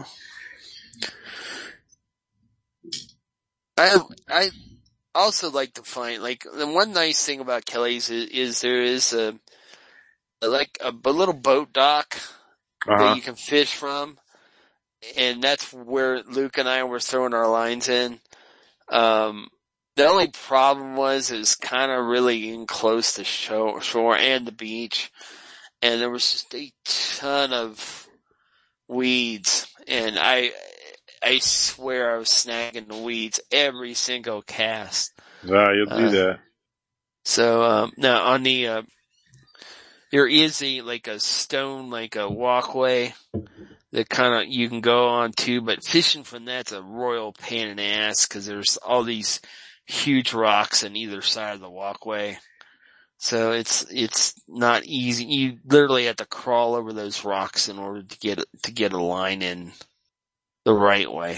I I also like to find like the one nice thing about Kelly's is, is there is a like a, a little boat dock uh-huh. that you can fish from, and that's where Luke and I were throwing our lines in. Um, the only problem was it was kind of really in close to shore, shore and the beach, and there was just a ton of weeds, and I. I swear I was snagging the weeds every single cast. Ah, you'll do uh, that. So, um, now on the, uh, there is a, like a stone, like a walkway that kind of, you can go on to, but fishing from that's a royal pain in the ass because there's all these huge rocks on either side of the walkway. So it's, it's not easy. You literally have to crawl over those rocks in order to get, to get a line in the right way.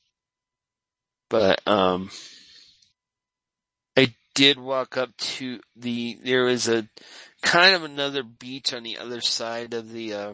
But, um, I did walk up to the, there was a kind of another beach on the other side of the, uh,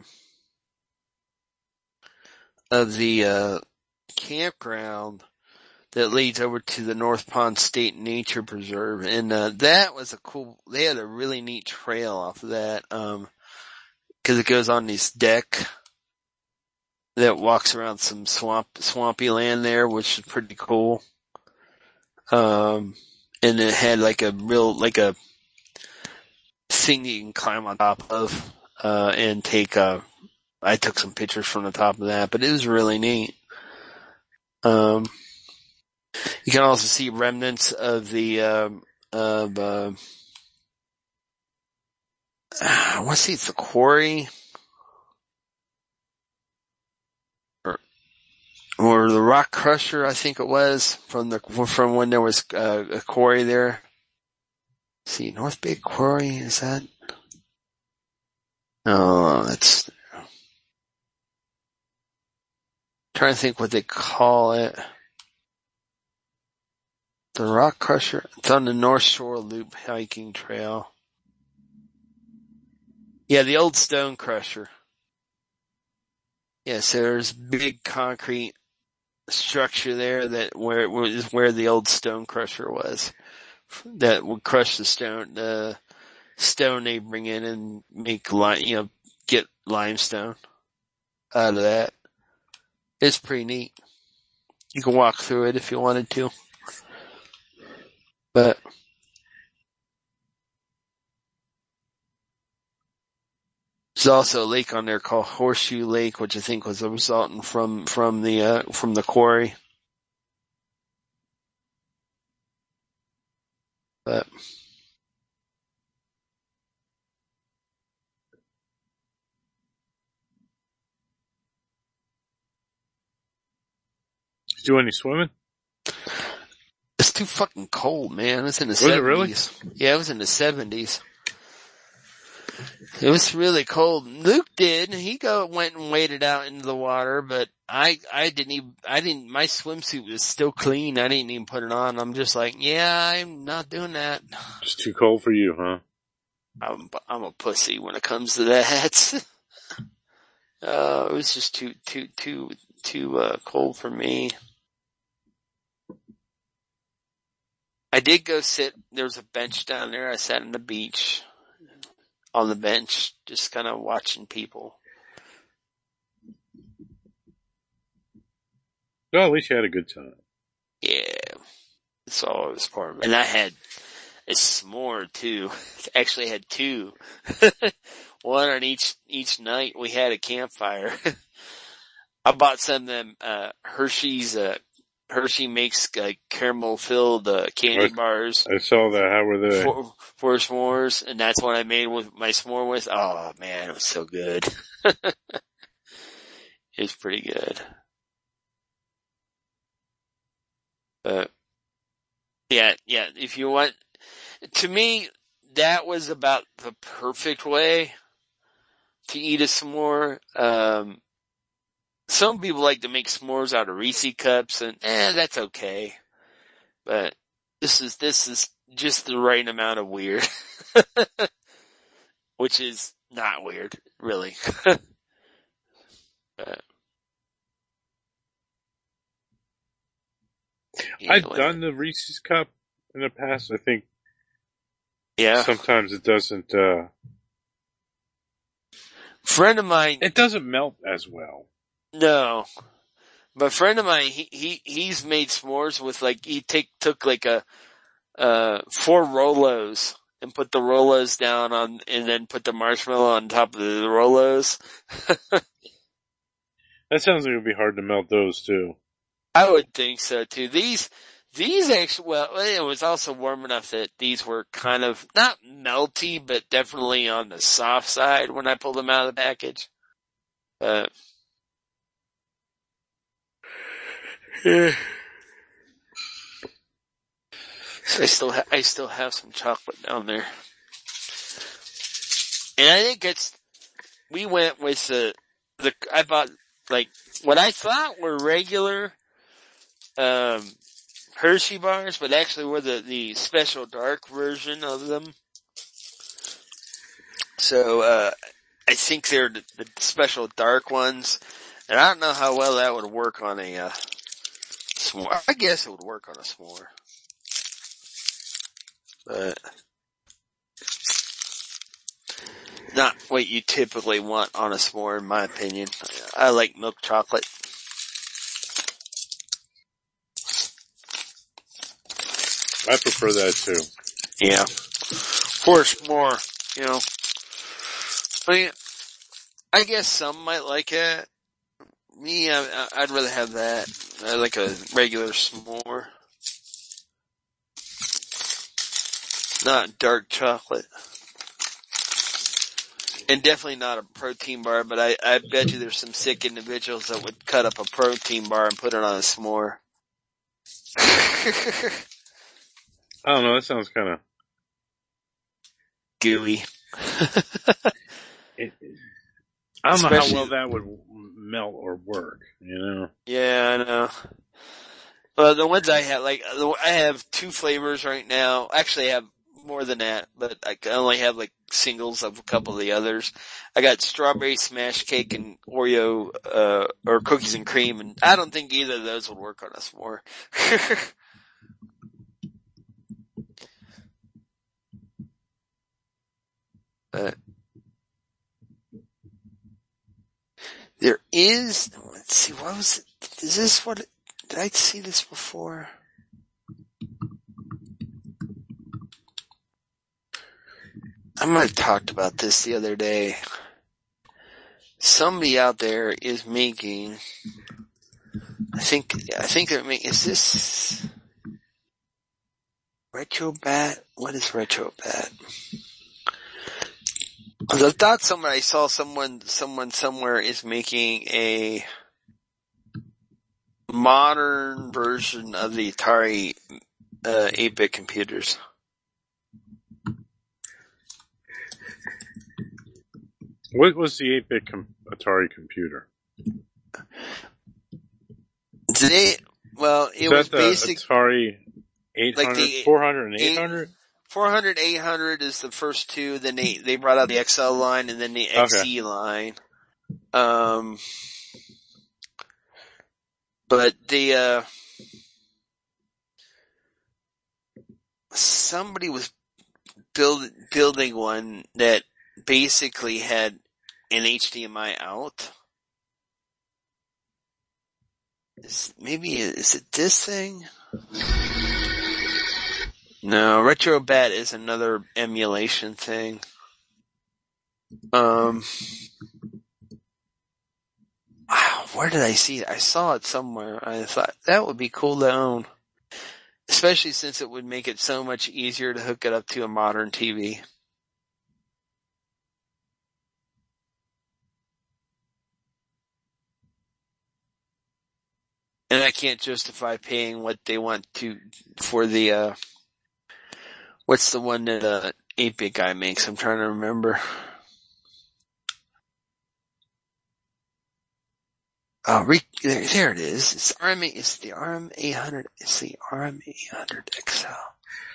of the, uh, campground that leads over to the North Pond State Nature Preserve. And, uh, that was a cool, they had a really neat trail off of that, um, cause it goes on this deck that walks around some swamp, swampy land there, which is pretty cool. Um, and it had like a real, like a thing that you can climb on top of, uh, and take, uh, I took some pictures from the top of that, but it was really neat. Um, you can also see remnants of the, um, of, uh, I want to see it's the quarry. Or the Rock Crusher, I think it was, from the, from when there was uh, a quarry there. Let's see, North Bay Quarry, is that? Oh, that's, I'm trying to think what they call it. The Rock Crusher, it's on the North Shore Loop hiking trail. Yeah, the old Stone Crusher. Yes, yeah, so there's big concrete structure there that where it was where the old Stone Crusher was, that would crush the stone, the stone they bring in and make lime, you know, get limestone out of that. It's pretty neat. You can walk through it if you wanted to, but there's also a lake on there called Horseshoe Lake, which I think was a resultant from, from the, uh, from the quarry. But. Did you do any swimming? It's too fucking cold, man. It was in the was seventies. It really? Yeah, it was in the seventies. It was really cold. Luke did. He go went and waded out into the water, but I I didn't even I didn't. My swimsuit was still clean. I didn't even put it on. I'm just like, yeah, I'm not doing that. Just too cold for you, huh? I'm I'm a pussy when it comes to that. uh, it was just too too too too uh, cold for me. I did go sit. There was a bench down there. I sat on the beach. On the bench, just kind of watching people. Well, at least you had a good time. Yeah. That's all it was part of it. And I had a s'more too. Actually had two. One on each, each night. We had a campfire. I bought some of them, uh, Hershey's, uh, Hershey makes uh, caramel filled uh, candy bars. I saw that. How were they? For, for s'mores, and that's what I made with my s'more with. Oh man, it was so good. It was pretty good. But yeah, yeah. If you want, to me, that was about the perfect way to eat a s'more. Um, Some people like to make s'mores out of Reese cups, and eh, that's okay. But this is this is just the right amount of weird, which is not weird, really. But, anyway. I've done the Reese's cup in the past. I think. Yeah. Sometimes it doesn't. Uh, friend of mine. It doesn't melt as well. No, but a friend of mine, he, he, he's made s'mores with like, he take, took like a, uh, four Rolos and put the Rolos down on, and then put the marshmallow on top of the Rolos. That sounds like it would be hard to melt those too. I would think so too. These, These actually, well, it was also warm enough that these were kind of, not melty, but definitely on the soft side when I pulled them out of the package. But, yeah. So I still, ha- I still have some chocolate down there. And I think it's, we went with the, the, I bought, like, what I thought were regular, um, Hershey bars, but actually were the, the special dark version of them. So, uh, I think they're the, the special dark ones. And I don't know how well that would work on a, uh, s'more. I guess it would work on a s'more. But, not what you typically want on a s'more, in my opinion. I like milk chocolate. I prefer that too. Yeah. For a s'more, you know. I mean, I guess some might like it. Me, I, I'd rather have that. I like a regular s'more. Not dark chocolate. And definitely not a protein bar, but I, I bet you there's some sick individuals that would cut up a protein bar and put it on a s'more. I don't know, that sounds kind of gooey. it, I don't Especially, know how well that would melt or work, you know? Yeah, I know. Well, the ones I have, like, I have two flavors right now. Actually, I have more than that, but I only have like singles of a couple of the others. I got strawberry smash cake and Oreo, uh, or cookies and cream, and I don't think either of those would work on us more. But there is, let's see, what was it? Is this what, did I see this before? I might have talked about this the other day. Somebody out there is making, I think, I think they're making, is this Retrobat? What is Retrobat? I thought someone, I saw someone, someone somewhere is making a modern version of the Atari, uh, eight-bit computers. What was the eight-bit com- Atari computer? They, well, it Is was that the basic. Atari eight hundred, like the, four hundred and eight hundred? four hundred, eight hundred is the first two, then they, they brought out the X L line and then the X E okay. line. Um, but the, uh, somebody was build, building one that basically had an H D M I out. Is, maybe, is it this thing? No, Retrobat is another emulation thing. Um, wow, where did I see it? I saw it somewhere. I thought that would be cool to own. Especially since it would make it so much easier to hook it up to a modern T V. And I can't justify paying what they want to for the, uh, what's the one that, uh, eight-bit guy makes? I'm trying to remember. Oh, re- there, there it is. It's R M, it's the R M eight hundred, it's the R M eight hundred X L.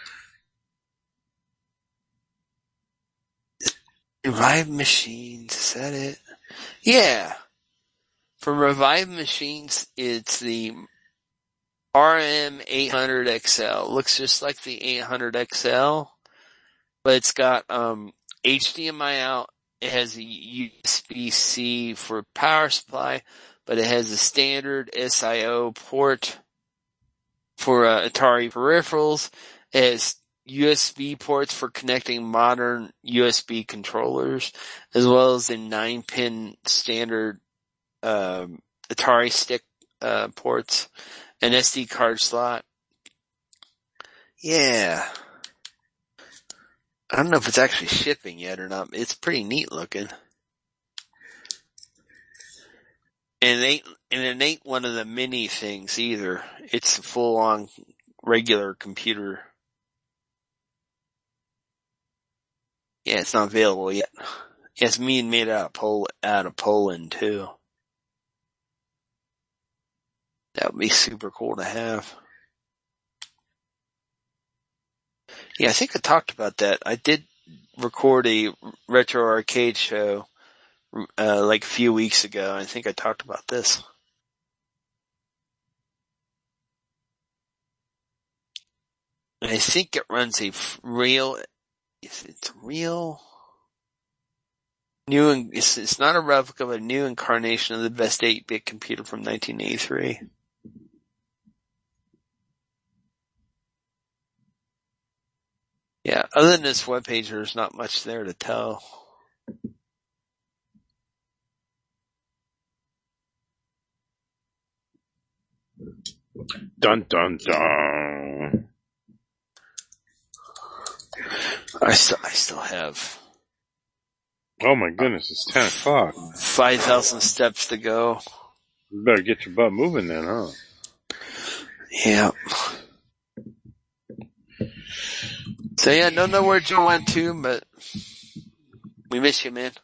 Revive Machines, is that it? Yeah. For Revive Machines, it's the R M eight hundred X L. Looks just like the eight hundred X L, but it's got um H D M I out. It has a U S B-C for power supply, but it has a standard S I O port for uh, Atari peripherals. It has U S B ports for connecting modern U S B controllers, as well as a nine pin standard um Atari stick uh ports, an S D card slot, Yeah. I don't know if it's actually shipping yet or not. It's pretty neat looking. And it ain't, and it ain't one of the mini things either. It's a full on regular computer. Yeah, it's not available yet. It's being made out of Pol- out of Poland too. That would be super cool to have. Yeah, I think I talked about that. I did record a retro arcade show, uh, like a few weeks ago. I think I talked about this. And I think it runs a real, it's real new, it's, it's not a replica of a new incarnation of the best eight-bit computer from nineteen eighty-three. Yeah, other than this webpage, there's not much there to tell. Dun dun dun. I still, I still have Oh my goodness, it's ten o'clock. five thousand steps to go. You better get your butt moving then, huh? Yeah. So yeah, don't know where Joe went to, but we miss you, man.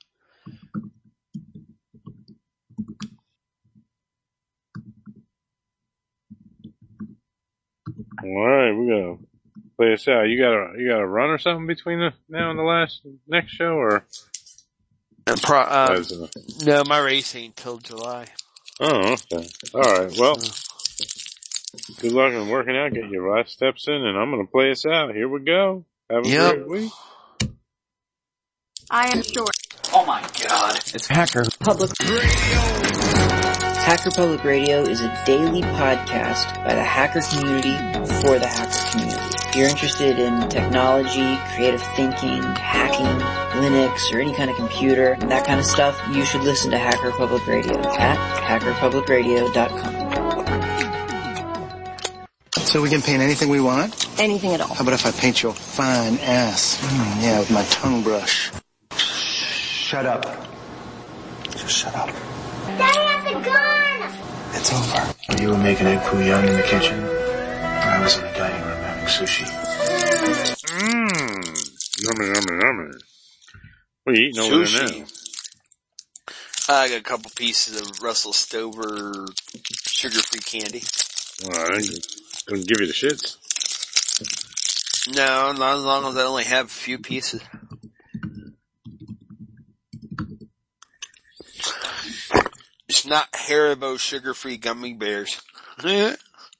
Alright, we gotta play this out. You got a, you got a run or something between the, now and the last, next show, or? And pro, uh, As a- no, my race ain't till July. Oh, okay. Alright, well, good luck in working out. Get your last steps in, and I'm gonna play us out. Here we go. Have a Yep. great week. I am sure. Oh my god. It's Hacker Public Hacker Public Radio is a daily podcast by the hacker community for the hacker community. If you're interested in technology, creative thinking, hacking, Linux, or any kind of computer, that kind of stuff, you should listen to Hacker Public Radio at hacker public radio dot com. So we can paint anything we want? Anything at all. How about if I paint your fine ass? Mm, yeah, with my tongue brush. Shut up. Just shut up. Daddy has a gun! It's over. When you were making egg foo young in the kitchen, I was in the dining room having sushi. Mmm. Yummy, yummy, yummy. What are you eating over there now? I got a couple pieces of Russell Stover sugar-free candy. Alright. Don't give you the shits. No, not as long as I only have a few pieces. It's not Haribo sugar-free gummy bears. Alright,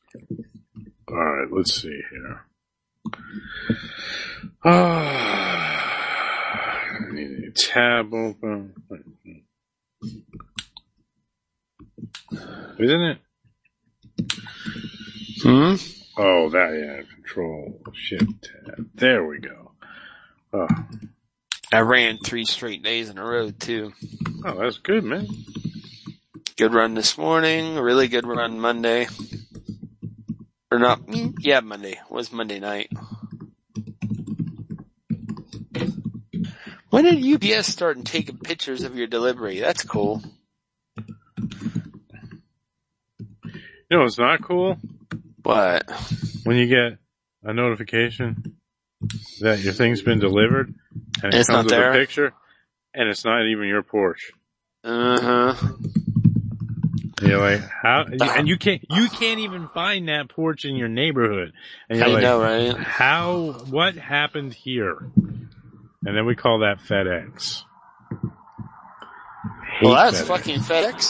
let's see here. Ah, I need a tab open. Isn't it? Hmm? Oh, that, yeah, control, shift tab. There we go. Oh. I ran three straight days in a row, too. Oh, that's good, man. Good run this morning, a really good run Monday. Or not, yeah, Monday. It was Monday night. When did U P S start taking pictures of your delivery? That's cool. You know what's not cool? What? When you get a notification that your thing's been delivered, and it It's comes not with there? a picture, and it's not even your Porsche. Uh-huh. And you're like, how? And you can't, you can't even find that porch in your neighborhood. And you're I like, know, right? how? What happened here? And then we call that FedEx. Well, Hate that's FedEx. fucking FedEx.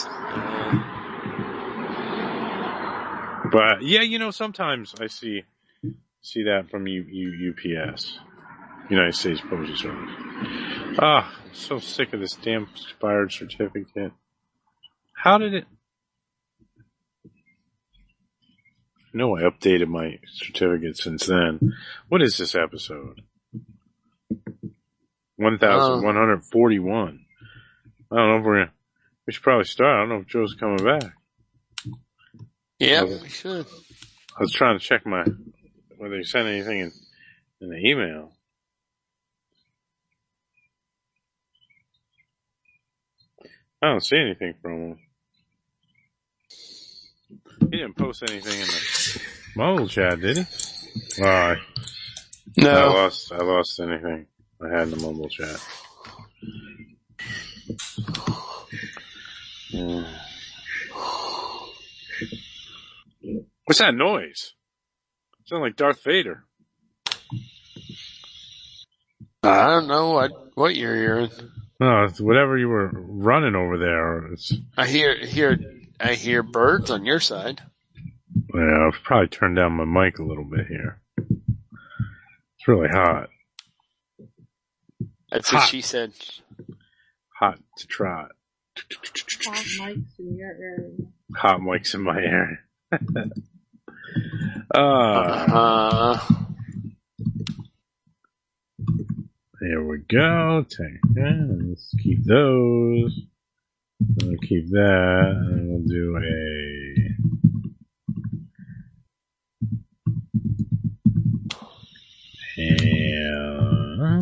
But yeah, you know, sometimes I see see that from U, U, U P S, United States Postal Service. Ah, I'm so sick of this damn expired certificate. How did it? I know I updated my certificate since then. What is this episode? one thousand one hundred forty-one. I don't know if we're gonna, we should probably start. I don't know if Joe's coming back. Yeah, Okay. we should. I was trying to check my whether you sent anything in, in the email. I don't see anything from him. He didn't post anything in the mobile chat, did he? Oh, I, No. I lost, I lost anything I had in the mobile chat. Mm. What's that noise? It sounds like Darth Vader. I don't know what, what you're hearing. No, it's whatever you were running over there. It's, I hear, hear, I hear birds on your side. yeah, I've probably turned down my mic a little bit here. It's really hot. That's hot. what she said. Hot to trot. Hot mics in your area. Hot mics in my area. uh, Uh, There we go. Take, yeah, let's keep those. We'll keep that, and we'll do a. And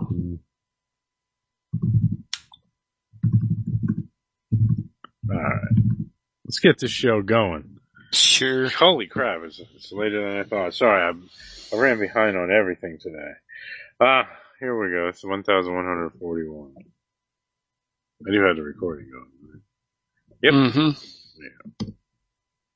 all right, let's get this show going. Sure. Holy crap! It's, it's later than I thought. Sorry, I, I ran behind on everything today. Ah. Uh, Here we go. It's one thousand one hundred forty-one. I do have the recording going. Right? Yep. Mm-hmm. Yeah.